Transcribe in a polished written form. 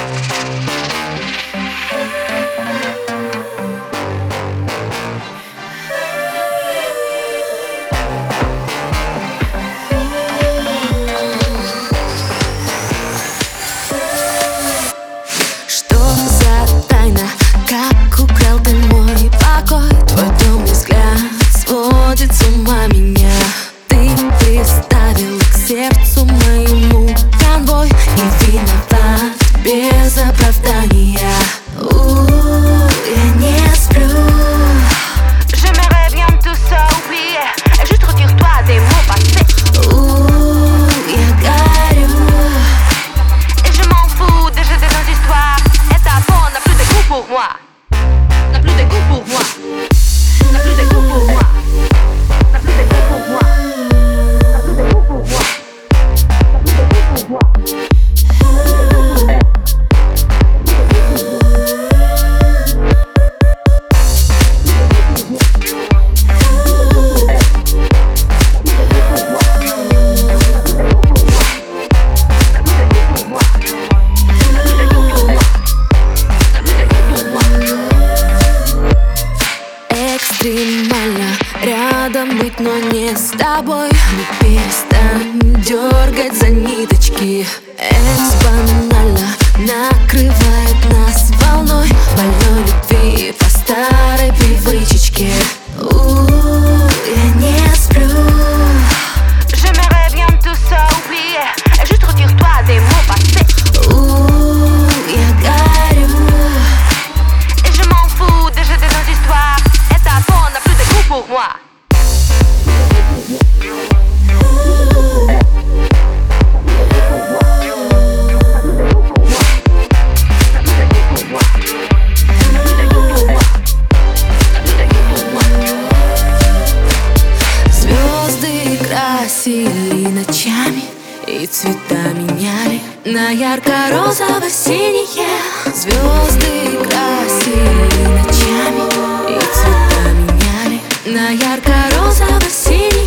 Что за тайна, как украл ты мой покой? Твой темный взгляд сводит с ума меня. Ты приставил к сердцу моему конвой и виноват без оправдания. Я не сплю. J'aimerais bien tout ça oublier. Juste retire-toi des mots passés. Я горю. Et je m'en fous déjà de nos histoires. Et ta peau n'a plus de goût pour moi. N'a plus de goût pour moi. N'a plus de goût pour moi. N'a plus de goût pour moi. N'a plus de goût pour moi. N'a plus de goût pour moi. Экстремально рядом быть, но не с тобой. Не перестань дергать за ниточки. Экс-банально накрывает нас волной больной любви по старой привычечке. Я не сплю. J'aimerais bien tout ça oublier. Et juste retire-toi des mots passés. Я горю. Et je m'en fous déjà de nos histoires. Et ta peau n'a plus de goût pour moi. Звезды красили ночами и цвета меняли на ярко-розово-синие. Звезды красили ночами и цвета меняли на ярко-розово-синие.